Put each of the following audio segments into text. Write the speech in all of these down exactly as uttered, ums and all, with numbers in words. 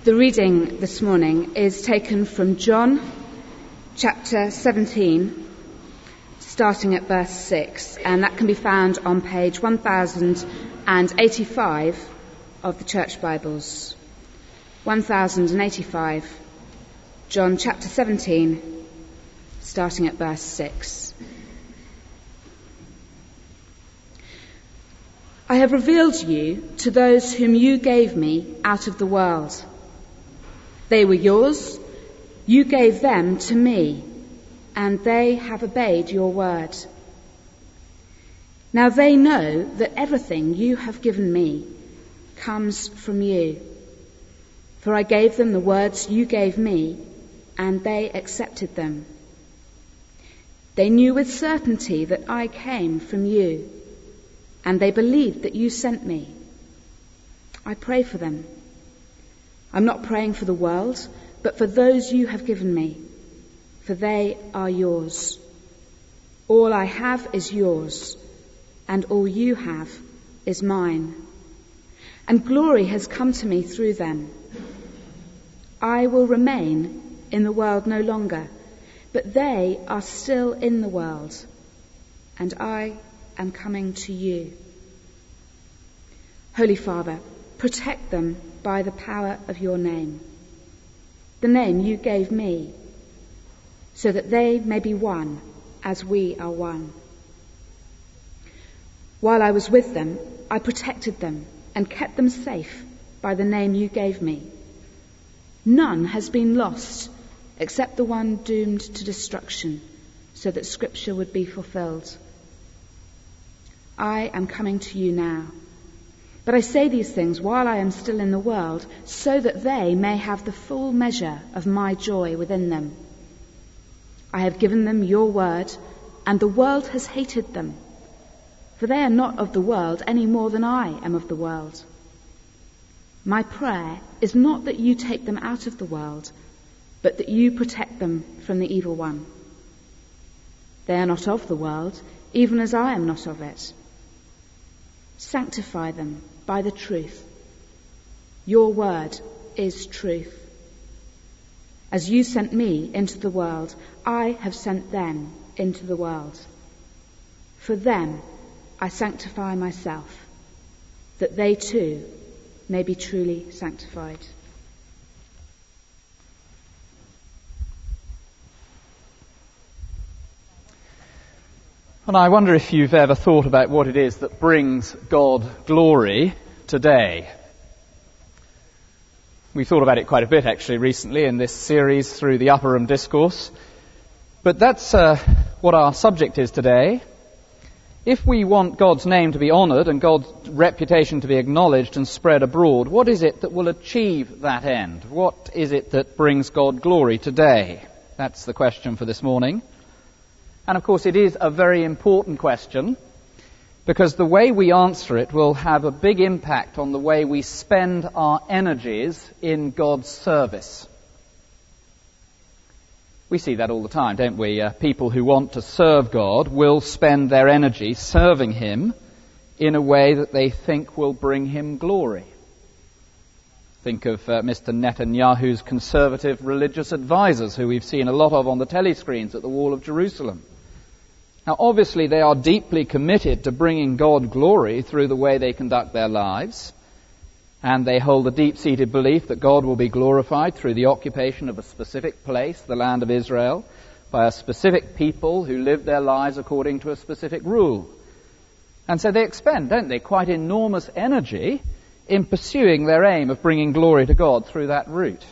The reading this morning is taken from John chapter seventeen, starting at verse six, and that can be found on page one thousand eighty-five of the Church Bibles. one thousand eighty-five, John chapter seventeen, starting at verse six. I have revealed you to those whom you gave me out of the world. They were yours, you gave them to me, and they have obeyed your word. Now they know that everything you have given me comes from you. For I gave them the words you gave me, and they accepted them. They knew with certainty that I came from you, and they believed that you sent me. I pray for them. I'm not praying for the world, but for those you have given me, for they are yours. All I have is yours, and all you have is mine. And glory has come to me through them. I will remain in the world no longer, but they are still in the world, and I am coming to you. Holy Father, protect them by the power of your name, the name you gave me, so that they may be one as we are one. While I was with them, I protected them and kept them safe by the name you gave me. None has been lost except the one doomed to destruction, so that Scripture would be fulfilled. I am coming to you now. But I say these things while I am still in the world, so that they may have the full measure of my joy within them. I have given them your word, and the world has hated them, for they are not of the world any more than I am of the world. My prayer is not that you take them out of the world, but that you protect them from the evil one. They are not of the world, even as I am not of it. Sanctify them by the truth. Your word is truth. As you sent me into the world, I have sent them into the world. For them I sanctify myself, that they too may be truly sanctified. And I wonder if you've ever thought about what it is that brings God glory today. We've thought about it quite a bit actually recently in this series through the Upper Room Discourse. But that's uh, what our subject is today. If we want God's name to be honoured and God's reputation to be acknowledged and spread abroad, what is it that will achieve that end? What is it that brings God glory today? That's the question for this morning. And of course it is a very important question, because the way we answer it will have a big impact on the way we spend our energies in God's service. We see that all the time, don't we? Uh, people who want to serve God will spend their energy serving Him in a way that they think will bring Him glory. Think of uh, Mister Netanyahu's conservative religious advisors, who we've seen a lot of on the telescreens at the Wall of Jerusalem. Now, obviously, they are deeply committed to bringing God glory through the way they conduct their lives, and they hold a deep-seated belief that God will be glorified through the occupation of a specific place, the land of Israel, by a specific people who live their lives according to a specific rule. And so they expend, don't they, quite enormous energy in pursuing their aim of bringing glory to God through that route.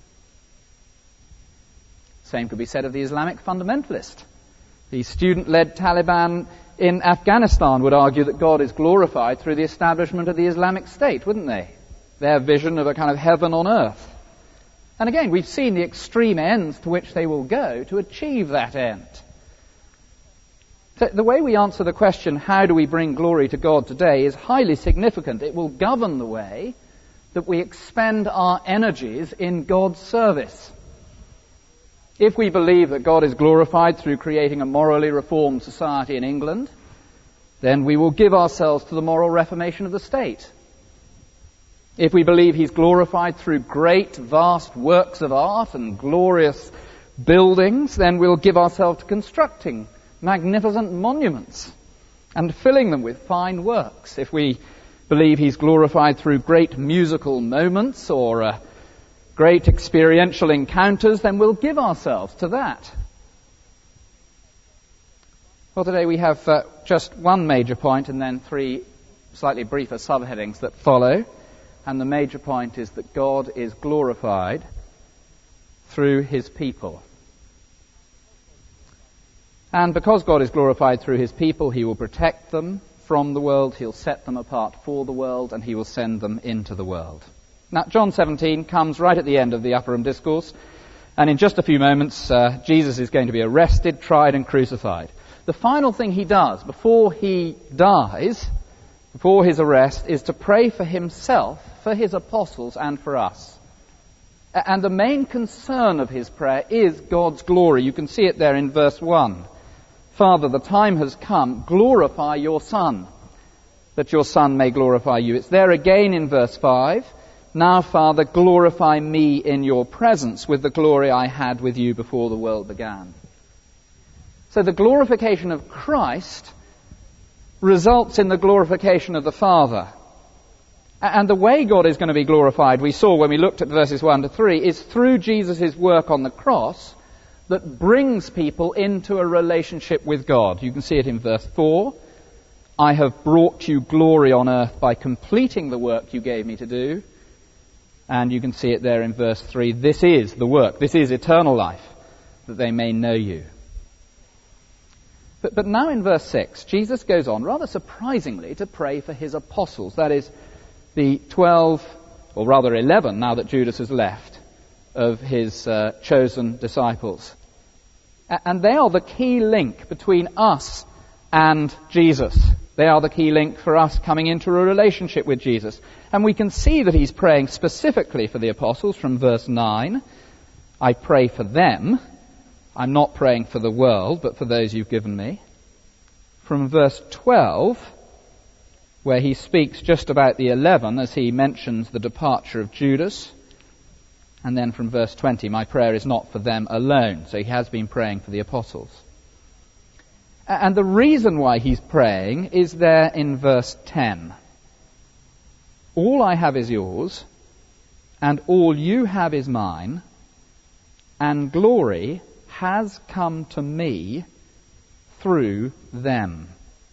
Same could be said of the Islamic fundamentalist. The student-led Taliban in Afghanistan would argue that God is glorified through the establishment of the Islamic State, wouldn't they? Their vision of a kind of heaven on earth. And again, we've seen the extreme ends to which they will go to achieve that end. So the way we answer the question, how do we bring glory to God today, is highly significant. It will govern the way that we expend our energies in God's service. If we believe that God is glorified through creating a morally reformed society in England, then we will give ourselves to the moral reformation of the state. If we believe he's glorified through great, vast works of art and glorious buildings, then we'll give ourselves to constructing magnificent monuments and filling them with fine works. If we believe he's glorified through great musical moments or uh, great experiential encounters, then we'll give ourselves to that. Well, today we have uh, just one major point and then three slightly briefer subheadings that follow. And the major point is that God is glorified through his people. And because God is glorified through his people, he will protect them from the world, he'll set them apart for the world, and he will send them into the world. Now, John seventeen comes right at the end of the Upper Room Discourse, and in just a few moments, uh, Jesus is going to be arrested, tried, and crucified. The final thing he does before he dies, before his arrest, is to pray for himself, for his apostles, and for us. And the main concern of his prayer is God's glory. You can see it there in verse one. Father, the time has come, glorify your Son, that your Son may glorify you. It's there again in verse five. Now, Father, glorify me in your presence with the glory I had with you before the world began. So the glorification of Christ results in the glorification of the Father. And the way God is going to be glorified, we saw when we looked at verses one to three, is through Jesus' work on the cross that brings people into a relationship with God. You can see it in verse four. I have brought you glory on earth by completing the work you gave me to do. And you can see it there in verse three. This is the work. This is eternal life, that they may know you. But, but now in verse six, Jesus goes on, rather surprisingly, to pray for his apostles. That is, the twelve, or rather eleven, now that Judas has left, of his uh, chosen disciples. A- and they are the key link between us and Jesus. They are the key link for us coming into a relationship with Jesus. And we can see that he's praying specifically for the apostles from verse nine. I pray for them. I'm not praying for the world, but for those you've given me. From verse twelve, where he speaks just about the eleven as he mentions the departure of Judas. And then from verse twenty, my prayer is not for them alone. So he has been praying for the apostles. And the reason why he's praying is there in verse ten. All I have is yours, and all you have is mine, and glory has come to me through them.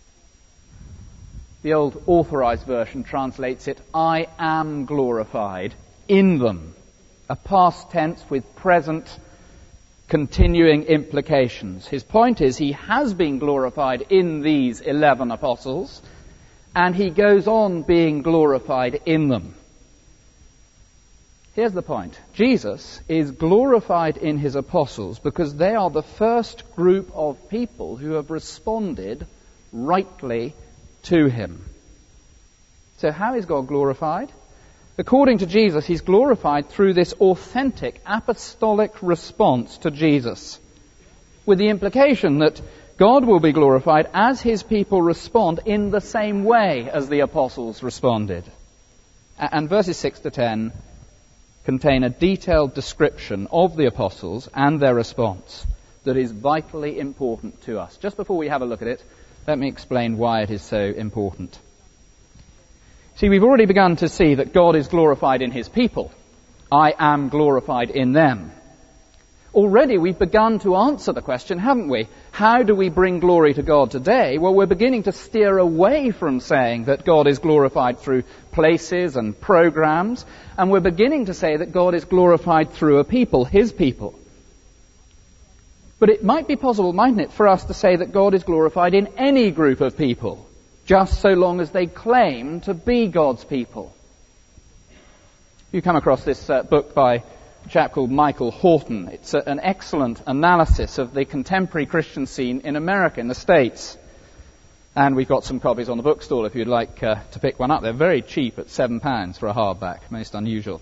The old Authorized Version translates it, I am glorified in them. A past tense with present continuing implications. His point is he has been glorified in these eleven apostles, and he goes on being glorified in them. Here's the point. Jesus is glorified in his apostles because they are the first group of people who have responded rightly to him. So how is God glorified? According to Jesus, he's glorified through this authentic apostolic response to Jesus, with the implication that God will be glorified as his people respond in the same way as the apostles responded. And verses six to ten contain a detailed description of the apostles and their response that is vitally important to us. Just before we have a look at it, let me explain why it is so important. See, we've already begun to see that God is glorified in his people. I am glorified in them. Already we've begun to answer the question, haven't we? How do we bring glory to God today? Well, we're beginning to steer away from saying that God is glorified through places and programs, and we're beginning to say that God is glorified through a people, his people. But it might be possible, mightn't it, for us to say that God is glorified in any group of people, just so long as they claim to be God's people. You come across this uh, book by a chap called Michael Horton. It's a, an excellent analysis of the contemporary Christian scene in America, in the States. And we've got some copies on the bookstall if you'd like uh, to pick one up. They're very cheap at seven pounds for a hardback, most unusual.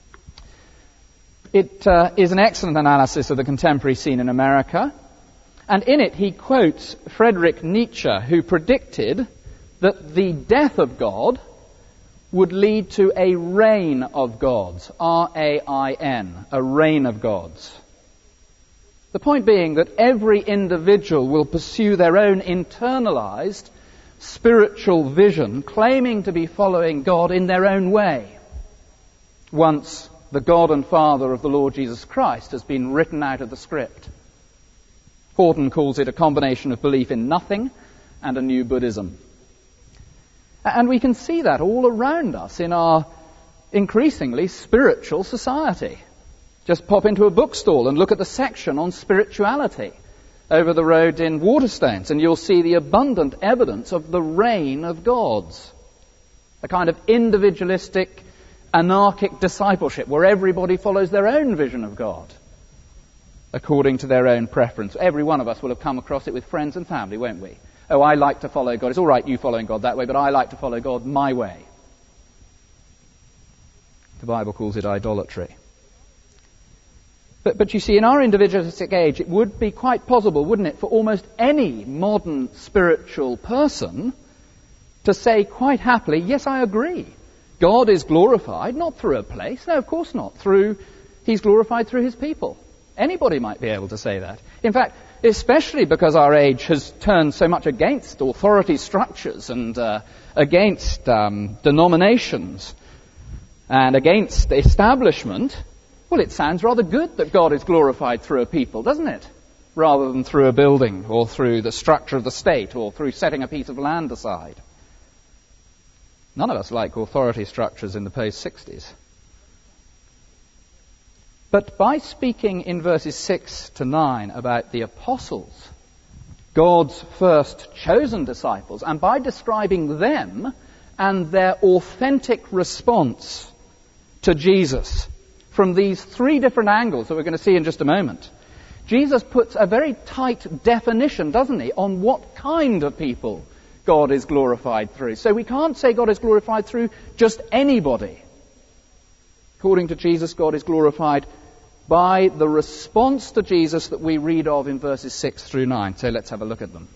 It uh, is an excellent analysis of the contemporary scene in America. And in it he quotes Friedrich Nietzsche, who predicted that the death of God would lead to a reign of gods, R A I N, a reign of gods. The point being that every individual will pursue their own internalized spiritual vision, claiming to be following God in their own way, once the God and Father of the Lord Jesus Christ has been written out of the script. Horton calls it a combination of belief in nothing and a new Buddhism. And we can see that all around us in our increasingly spiritual society. Just pop into a bookstall and look at the section on spirituality over the road in Waterstones, and you'll see the abundant evidence of the reign of gods. A kind of individualistic, anarchic discipleship where everybody follows their own vision of God according to their own preference. Every one of us will have come across it with friends and family, won't we? Oh, I like to follow God. It's all right you following God that way, but I like to follow God my way. The Bible calls it idolatry. But, but you see, in our individualistic age, it would be quite possible, wouldn't it, for almost any modern spiritual person to say quite happily, yes, I agree. God is glorified, not through a place. No, of course not. Through, He's glorified through His people. Anybody might be able to say that. In fact, especially because our age has turned so much against authority structures and uh, against um, denominations and against the establishment, well, it sounds rather good that God is glorified through a people, doesn't it? Rather than through a building or through the structure of the state or through setting a piece of land aside. None of us like authority structures in the post-sixties. But by speaking in verses six to nine about the apostles, God's first chosen disciples, and by describing them and their authentic response to Jesus from these three different angles that we're going to see in just a moment, Jesus puts a very tight definition, doesn't he, on what kind of people God is glorified through. So we can't say God is glorified through just anybody. According to Jesus, God is glorified by the response to Jesus that we read of in verses six through nine. So let's have a look at them.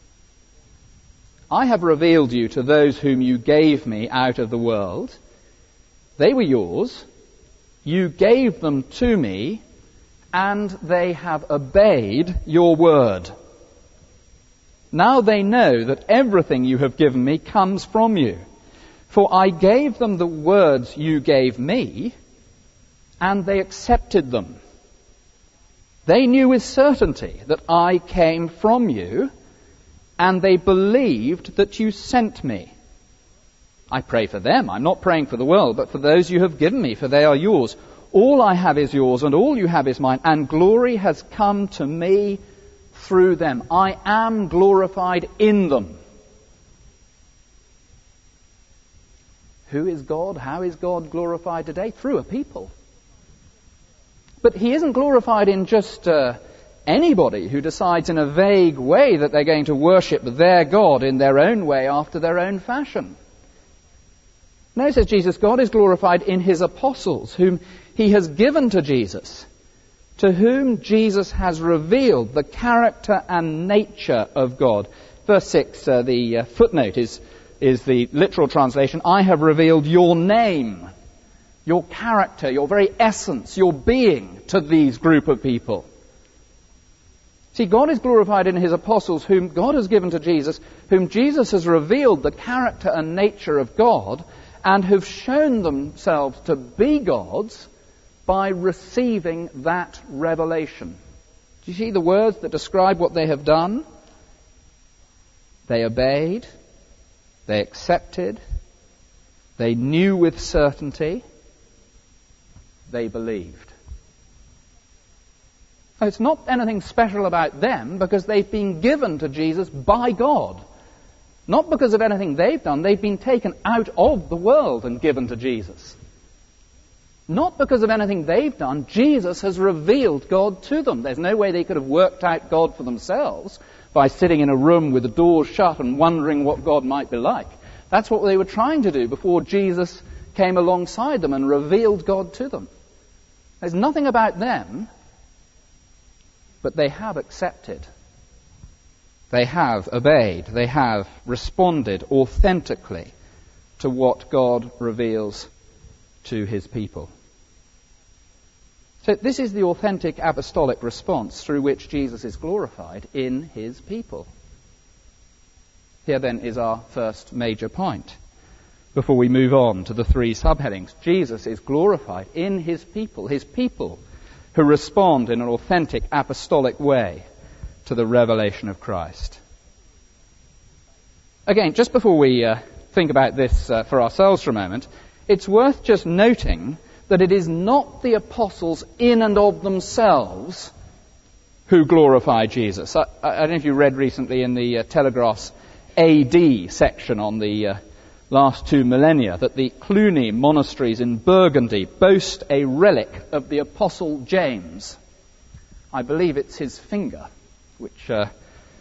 I have revealed you to those whom you gave me out of the world. They were yours. You gave them to me, and they have obeyed your word. Now they know that everything you have given me comes from you. For I gave them the words you gave me, and they accepted them. They knew with certainty that I came from you, and they believed that you sent me. I pray for them. I'm not praying for the world, but for those you have given me, for they are yours. All I have is yours, and all you have is mine, and glory has come to me through them. I am glorified in them. Who is God? How is God glorified today? Through a people. But He isn't glorified in just uh, anybody who decides in a vague way that they're going to worship their God in their own way after their own fashion. No, says Jesus, God is glorified in His apostles, whom He has given to Jesus, to whom Jesus has revealed the character and nature of God. Verse six, uh, the uh, footnote is, is the literal translation, I have revealed your name, your character, your very essence, your being to these group of people. See, God is glorified in His apostles, whom God has given to Jesus, whom Jesus has revealed the character and nature of God, and have shown themselves to be gods by receiving that revelation. Do you see the words that describe what they have done? They obeyed, they accepted, they knew with certainty, they believed. It's not anything special about them because they've been given to Jesus by God. Not because of anything they've done. They've been taken out of the world and given to Jesus. Not because of anything they've done. Jesus has revealed God to them. There's no way they could have worked out God for themselves by sitting in a room with the doors shut and wondering what God might be like. That's what they were trying to do before Jesus came alongside them and revealed God to them. There's nothing about them, but they have accepted. They have obeyed. They have responded authentically to what God reveals to his people. So this is the authentic apostolic response through which Jesus is glorified in his people. Here then is our first major point before we move on to the three subheadings. Jesus is glorified in his people, his people who respond in an authentic apostolic way to the revelation of Christ. Again, just before we uh, think about this uh, for ourselves for a moment, it's worth just noting that it is not the apostles in and of themselves who glorify Jesus. I, I don't know if you read recently in the uh, Telegraph's A D section on the uh, last two millennia that the Cluny monasteries in Burgundy boast a relic of the Apostle James. I believe it's his finger, which uh,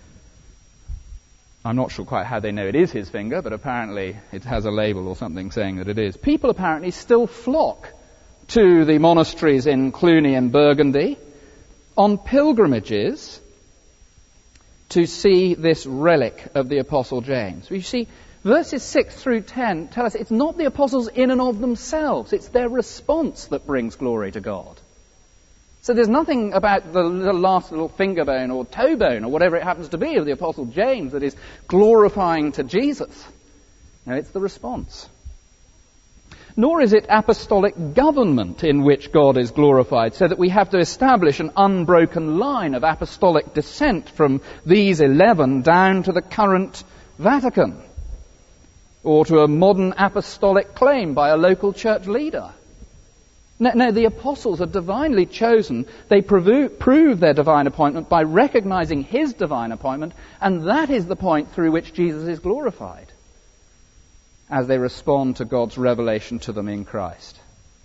I'm not sure quite how they know it is his finger, but apparently it has a label or something saying that it is. People apparently still flock to the monasteries in Cluny and Burgundy on pilgrimages to see this relic of the Apostle James. You see, verses six through ten tell us it's not the apostles in and of themselves, it's their response that brings glory to God. So there's nothing about the, the last little finger bone or toe bone or whatever it happens to be of the Apostle James that is glorifying to Jesus. No, it's the response. Nor is it apostolic government in which God is glorified, so that we have to establish an unbroken line of apostolic descent from these eleven down to the current Vatican, or to a modern apostolic claim by a local church leader. No, no, the apostles are divinely chosen. They prove, prove their divine appointment by recognizing his divine appointment, and that is the point through which Jesus is glorified, as they respond to God's revelation to them in Christ.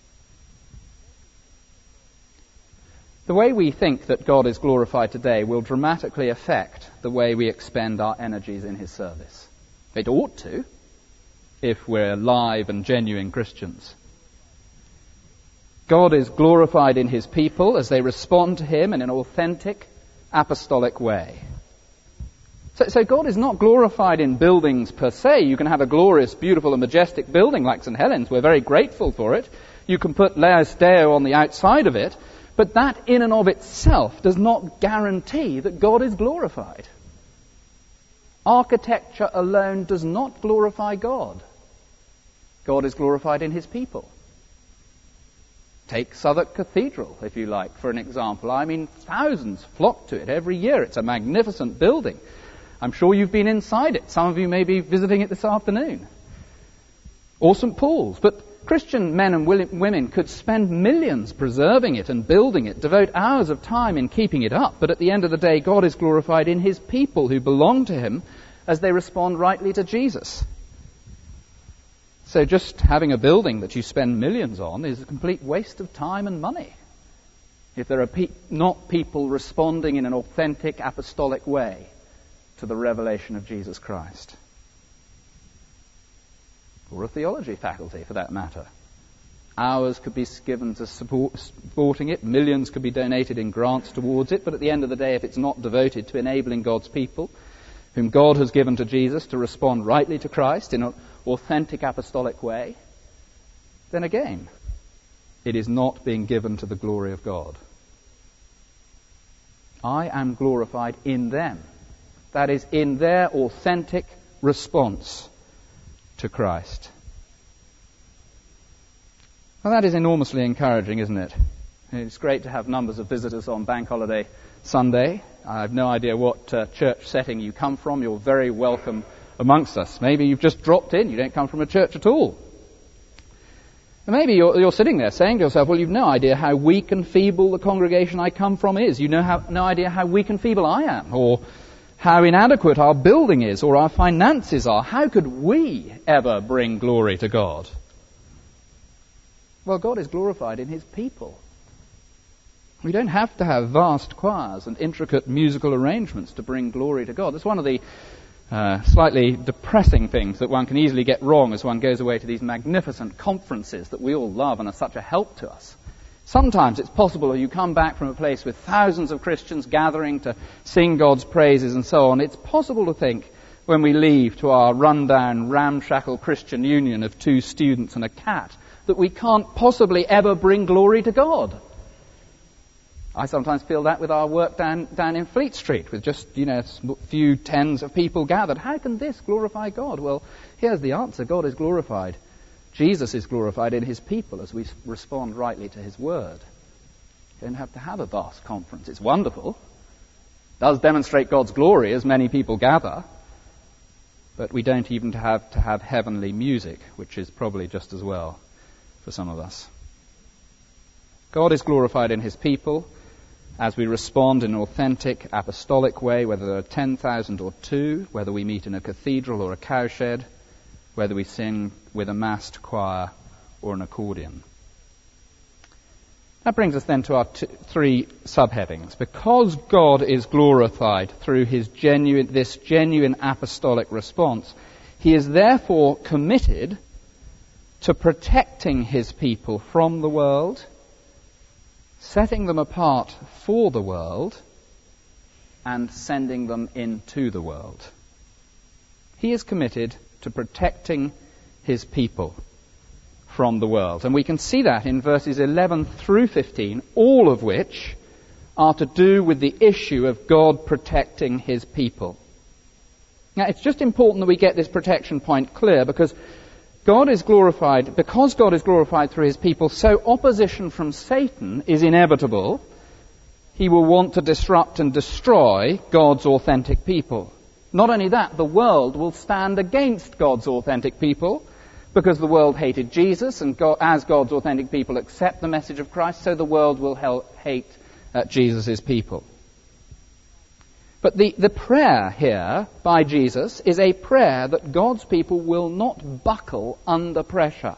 The way we think that God is glorified today will dramatically affect the way we expend our energies in his service. It ought to, if we're live and genuine Christians. God is glorified in his people as they respond to him in an authentic, apostolic way. So, so God is not glorified in buildings per se. You can have a glorious, beautiful and majestic building like Saint Helens. We're very grateful for it. You can put Laus Deo on the outside of it. But that in and of itself does not guarantee that God is glorified. Architecture alone does not glorify God. God is glorified in his people. Take Southwark Cathedral, if you like, for an example. I mean, thousands flock to it every year. It's a magnificent building. I'm sure you've been inside it. Some of you may be visiting it this afternoon. Or Saint Paul's. But Christian men and women could spend millions preserving it and building it, devote hours of time in keeping it up. But at the end of the day, God is glorified in his people who belong to him as they respond rightly to Jesus. So just having a building that you spend millions on is a complete waste of time and money if there are pe- not people responding in an authentic apostolic way to the revelation of Jesus Christ. Or a theology faculty, for that matter. Hours could be given to support, supporting it, millions could be donated in grants towards it, but at the end of the day, if it's not devoted to enabling God's people, whom God has given to Jesus, to respond rightly to Christ in an authentic apostolic way, then again, it is not being given to the glory of God. I am glorified in them. That is, in their authentic response to Christ. Well, that is enormously encouraging, isn't it? It's great to have numbers of visitors on Bank Holiday Sunday. I have no idea what uh, church setting you come from. You're very welcome amongst us. Maybe you've just dropped in. You don't come from a church at all. And maybe you're, you're sitting there saying to yourself, well, you've no idea how weak and feeble the congregation I come from is. You know how, no idea how weak and feeble I am, or how inadequate our building is, or our finances are. How could we ever bring glory to God? Well, God is glorified in his people. We don't have to have vast choirs and intricate musical arrangements to bring glory to God. That's one of the uh, slightly depressing things that one can easily get wrong as one goes away to these magnificent conferences that we all love and are such a help to us. Sometimes it's possible that you come back from a place with thousands of Christians gathering to sing God's praises and so on. It's possible to think when we leave to our rundown, ramshackle Christian union of two students and a cat, that we can't possibly ever bring glory to God. I sometimes feel that with our work down, down in Fleet Street, with just, you know, a few tens of people gathered. How can this glorify God? Well, here's the answer. God is glorified. Jesus is glorified in his people as we respond rightly to his word. You don't have to have a vast conference. It's wonderful. It does demonstrate God's glory as many people gather. But we don't even have to have heavenly music, which is probably just as well for some of us. God is glorified in his people as we respond in an authentic apostolic way, whether there are ten thousand or two, whether we meet in a cathedral or a cowshed, whether we sing with a massed choir or an accordion. That brings us then to our t- three subheadings. Because God is glorified through his genuine, this genuine apostolic response, he is therefore committed to protecting his people from the world, setting them apart for the world, and sending them into the world. He is committed to protecting his people from the world. And we can see that in verses eleven through fifteen, all of which are to do with the issue of God protecting his people. Now, it's just important that we get this protection point clear, because God is glorified, because God is glorified through his people, so opposition from Satan is inevitable. He will want to disrupt and destroy God's authentic people. Not only that, the world will stand against God's authentic people, because the world hated Jesus, and God, as God's authentic people accept the message of Christ, so the world will hel- hate uh, Jesus' people. But the, the prayer here by Jesus is a prayer that God's people will not buckle under pressure.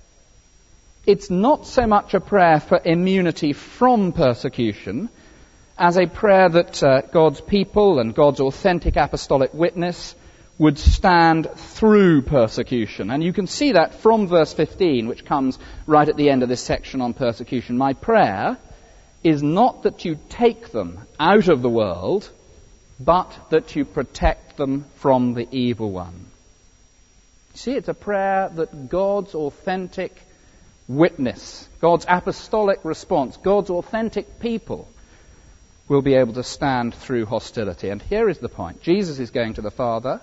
It's not so much a prayer for immunity from persecution as a prayer that uh, God's people and God's authentic apostolic witness would stand through persecution. And you can see that from verse fifteen, which comes right at the end of this section on persecution. My prayer is not that you take them out of the world, but that you protect them from the evil one. See, it's a prayer that God's authentic witness, God's apostolic response, God's authentic people will be able to stand through hostility. And here is the point. Jesus is going to the Father.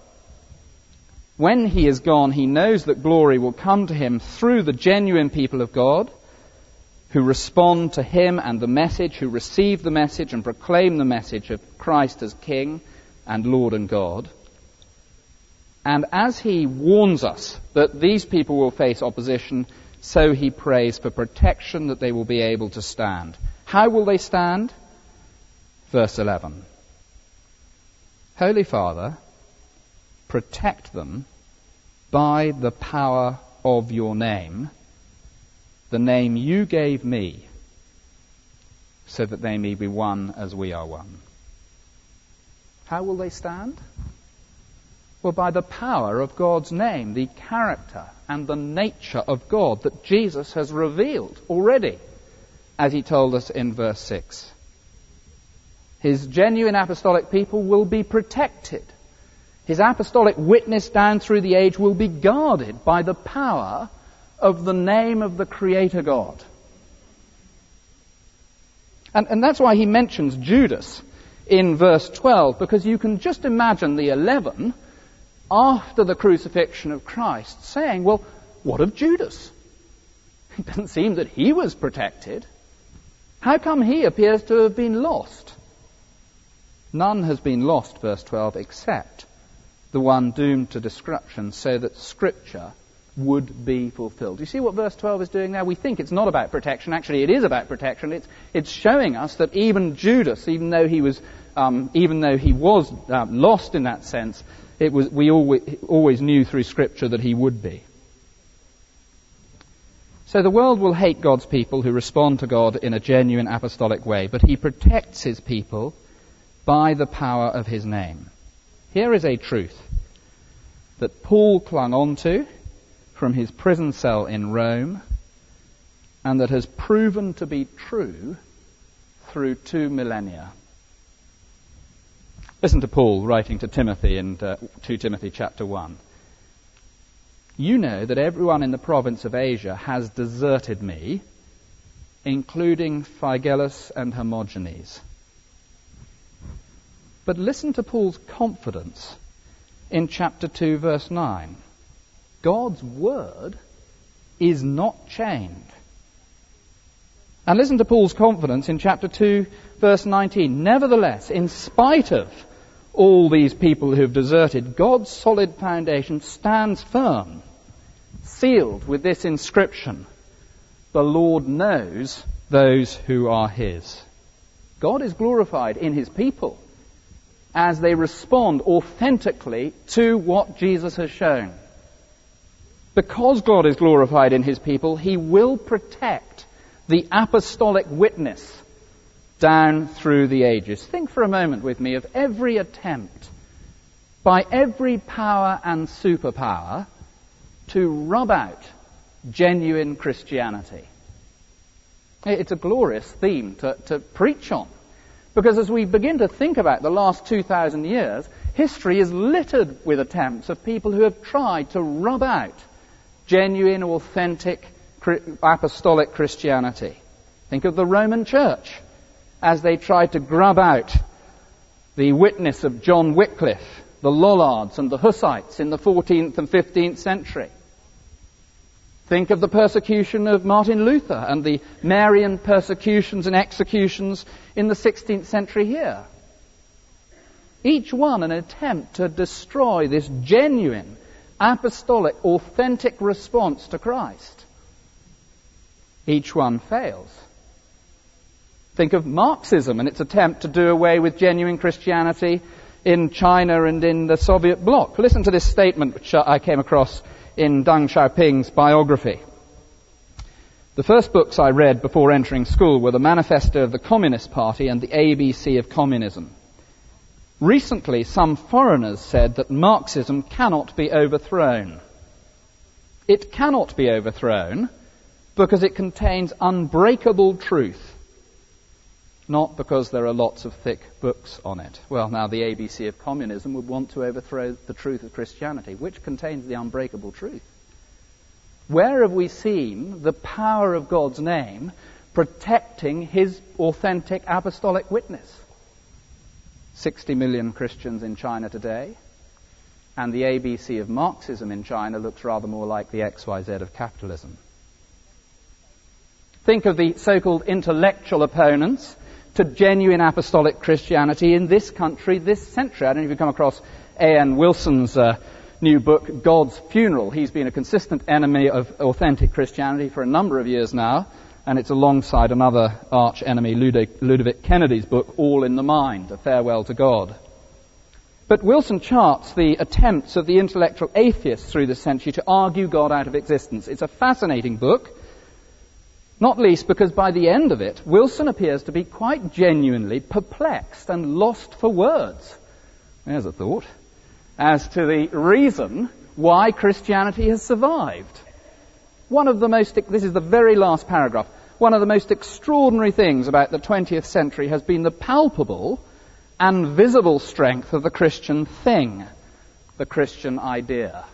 When he is gone, he knows that glory will come to him through the genuine people of God, who respond to him and the message, who receive the message and proclaim the message of Christ as King and Lord and God. And as he warns us that these people will face opposition, so he prays for protection that they will be able to stand. How will they stand? Verse eleven. Holy Father, protect them by the power of your name, the name you gave me, so that they may be one as we are one. How will they stand? Well, by the power of God's name, the character and the nature of God that Jesus has revealed already, as he told us in verse six. His genuine apostolic people will be protected. His apostolic witness down through the age will be guarded by the power of the name of the Creator God. And, and that's why he mentions Judas in verse twelve, because you can just imagine the eleven after the crucifixion of Christ saying, well, what of Judas? It doesn't seem that he was protected. How come he appears to have been lost? None has been lost, verse twelve, except the one doomed to destruction, so that Scripture would be fulfilled. You see what verse twelve is doing there? We think it's not about protection. Actually, it is about protection. It's it's showing us that even Judas, even though he was, um, even though he was uh, lost in that sense, it was we always, always knew through Scripture that he would be. So the world will hate God's people who respond to God in a genuine apostolic way, but he protects his people by the power of his name. Here is a truth that Paul clung on to from his prison cell in Rome, and that has proven to be true through two millennia. Listen to Paul writing to Timothy in uh, Second Timothy chapter one. You know that everyone in the province of Asia has deserted me, including Phygellus and Hermogenes. But listen to Paul's confidence in chapter two, verse nine. God's word is not chained. And listen to Paul's confidence in chapter two, verse nineteen. Nevertheless, in spite of all these people who have deserted, God's solid foundation stands firm, sealed with this inscription: the Lord knows those who are his. God is glorified in his people as they respond authentically to what Jesus has shown. Because God is glorified in his people, he will protect the apostolic witness down through the ages. Think for a moment with me of every attempt by every power and superpower to rub out genuine Christianity. It's a glorious theme to, to preach on. Because as we begin to think about the last two thousand years, history is littered with attempts of people who have tried to rub out genuine, authentic, apostolic Christianity. Think of the Roman Church as they tried to grub out the witness of John Wycliffe, the Lollards and the Hussites in the fourteenth and fifteenth century. Think of the persecution of Martin Luther and the Marian persecutions and executions in the sixteenth century here. Each one an attempt to destroy this genuine, apostolic, authentic response to Christ. Each one fails. Think of Marxism and its attempt to do away with genuine Christianity in China and in the Soviet bloc. Listen to this statement which I came across in Deng Xiaoping's biography. The first books I read before entering school were the Manifesto of the Communist Party and the A B C of Communism. Recently, some foreigners said that Marxism cannot be overthrown. It cannot be overthrown because it contains unbreakable truth, not because there are lots of thick books on it. Well, now the A B C of Communism would want to overthrow the truth of Christianity, which contains the unbreakable truth. Where have we seen the power of God's name protecting his authentic apostolic witness? sixty million Christians in China today, and the A B C of Marxism in China looks rather more like the X Y Z of capitalism. Think of the so-called intellectual opponents to genuine apostolic Christianity in this country, this century. I don't know if you've come across A N Wilson's uh, new book, God's Funeral. He's been a consistent enemy of authentic Christianity for a number of years now, and it's alongside another arch-enemy, Ludovic, Ludovic Kennedy's book, All in the Mind, A Farewell to God. But Wilson charts the attempts of the intellectual atheists through the century to argue God out of existence. It's a fascinating book, not least because by the end of it, Wilson appears to be quite genuinely perplexed and lost for words. There's a thought. As to the reason why Christianity has survived. One of the most, this is the very last paragraph, one of the most extraordinary things about the twentieth century has been the palpable and visible strength of the Christian thing, the Christian idea.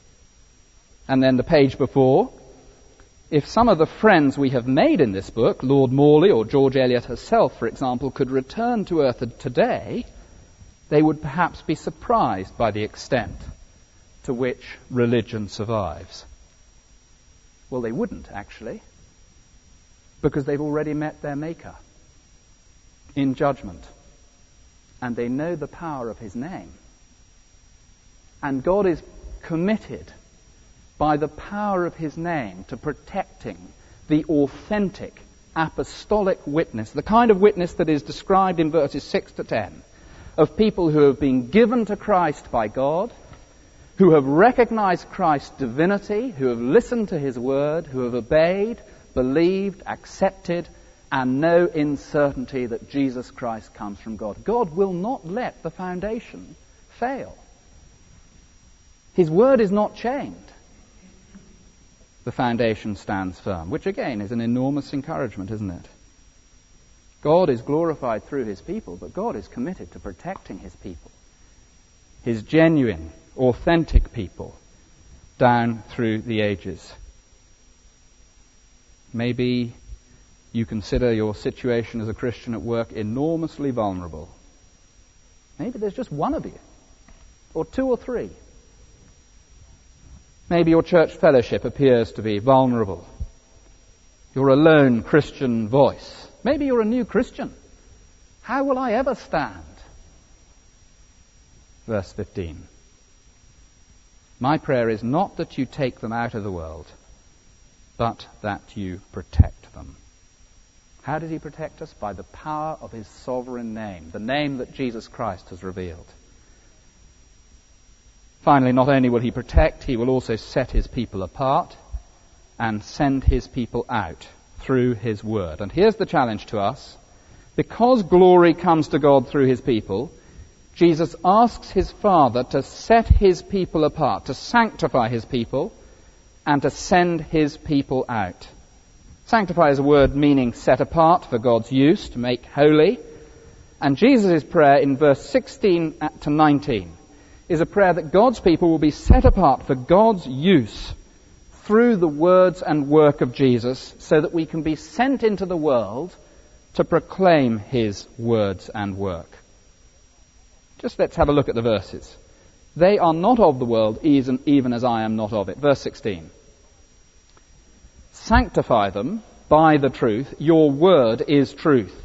And then the page before, if some of the friends we have made in this book, Lord Morley or George Eliot herself, for example, could return to earth today, they would perhaps be surprised by the extent to which religion survives. Well, they wouldn't, actually, because they've already met their Maker in judgment, and they know the power of his name. And God is committed by the power of his name to protecting the authentic apostolic witness, the kind of witness that is described in verses six to ten, of people who have been given to Christ by God, who have recognized Christ's divinity, who have listened to his word, who have obeyed, believed, accepted, and know in certainty that Jesus Christ comes from God. God will not let the foundation fail. His word is not chained. The foundation stands firm, which again is an enormous encouragement, isn't it? God is glorified through his people, but God is committed to protecting his people, his genuine, authentic people, down through the ages. Maybe you consider your situation as a Christian at work enormously vulnerable. Maybe there's just one of you, or two or three. Maybe your church fellowship appears to be vulnerable. You're a lone Christian voice. Maybe you're a new Christian. How will I ever stand? Verse fifteen. My prayer is not that you take them out of the world, but that you protect them. How did he protect us? By the power of his sovereign name, the name that Jesus Christ has revealed. Finally, not only will he protect, he will also set his people apart and send his people out through his word. And here's the challenge to us. Because glory comes to God through his people, Jesus asks his Father to set his people apart, to sanctify his people, and to send his people out. Sanctify is a word meaning set apart for God's use, to make holy. And Jesus' prayer in verse sixteen to nineteen is a prayer that God's people will be set apart for God's use through the words and work of Jesus, so that we can be sent into the world to proclaim his words and work. Just let's have a look at the verses. They are not of the world, even, even as I am not of it. Verse sixteen. Sanctify them by the truth. Your word is truth.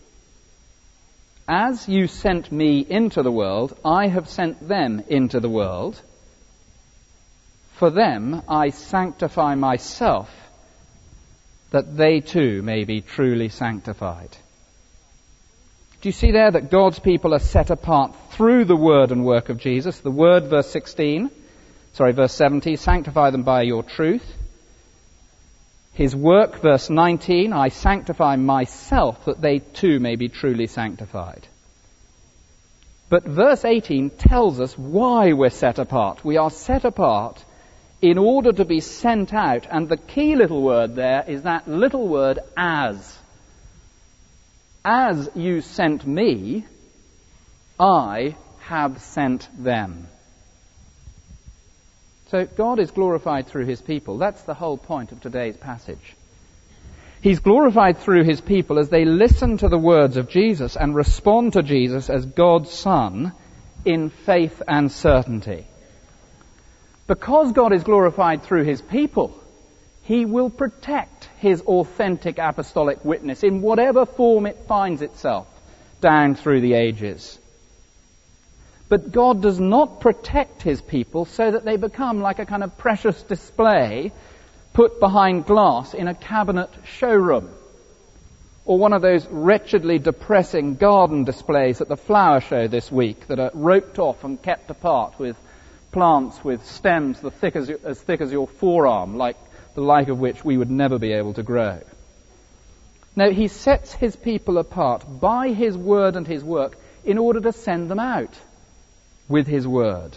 As you sent me into the world, I have sent them into the world. For them I sanctify myself, that they too may be truly sanctified. Do you see there that God's people are set apart through the word and work of Jesus? The word, verse sixteen, sorry, verse seventeen, sanctify them by your truth. His work, verse nineteen, I sanctify myself that they too may be truly sanctified. But verse eighteen tells us why we're set apart. We are set apart in order to be sent out. And the key little word there is that little word as. As you sent me, I have sent them. So God is glorified through his people. That's the whole point of today's passage. He's glorified through his people as they listen to the words of Jesus and respond to Jesus as God's Son in faith and certainty. Because God is glorified through his people, he will protect his authentic apostolic witness in whatever form it finds itself down through the ages. But God does not protect his people so that they become like a kind of precious display put behind glass in a cabinet showroom, or one of those wretchedly depressing garden displays at the flower show this week that are roped off and kept apart with plants with stems the thick as, as thick as your forearm, like the like of which we would never be able to grow. No, he sets his people apart by his word and his work in order to send them out with his word.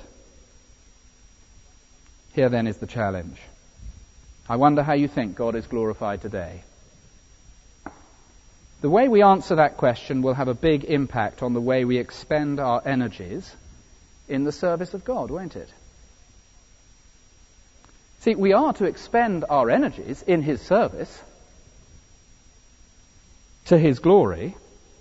Here then is the challenge. I wonder how you think God is glorified today. The way we answer that question will have a big impact on the way we expend our energies in the service of God, won't it? See, we are to expend our energies in his service to his glory,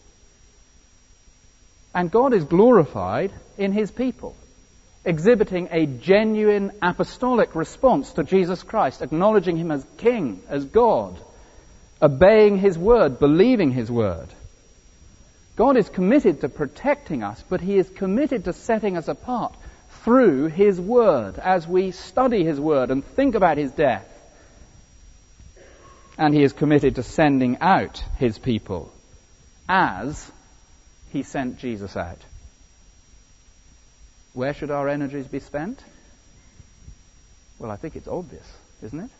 and God is glorified in his people, exhibiting a genuine apostolic response to Jesus Christ, acknowledging him as King, as God, obeying his word, believing his word. God is committed to protecting us, but he is committed to setting us apart through his word as we study his word and think about his death. And he is committed to sending out his people as he sent Jesus out. Where should our energies be spent? Well, I think it's obvious, isn't it?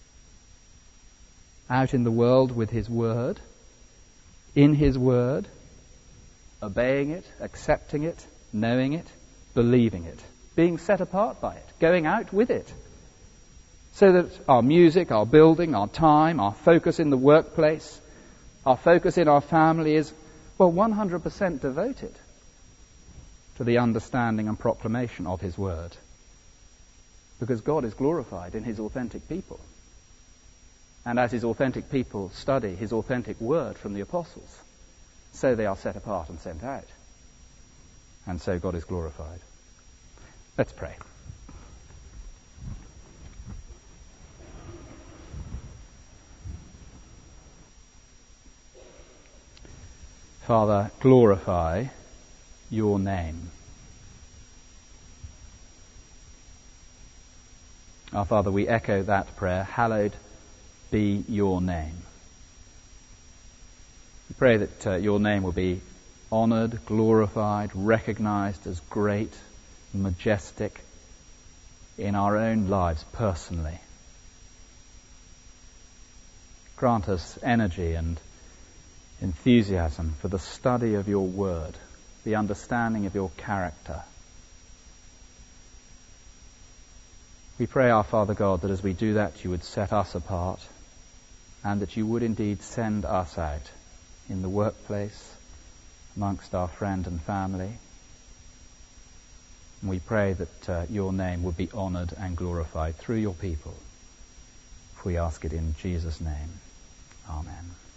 Out in the world with his word, in his word, obeying it, accepting it, knowing it, believing it, being set apart by it, going out with it. So that our music, our building, our time, our focus in the workplace, Our focus in our family is, well, one hundred percent devoted to the understanding and proclamation of his word. Because God is glorified in his authentic people. And as his authentic people study his authentic word from the apostles, so they are set apart and sent out. And so God is glorified. Let's pray. Father, glorify your name. Our Father, we echo that prayer. Hallowed be your name. We pray that uh, your name will be honoured, glorified, recognised as great, majestic in our own lives personally. Grant us energy and enthusiasm for the study of your word, the understanding of your character. We pray, our Father God, that as we do that, you would set us apart and that you would indeed send us out in the workplace, amongst our friend and family. And we pray that uh, your name would be honoured and glorified through your people. For we ask it in Jesus' name. Amen.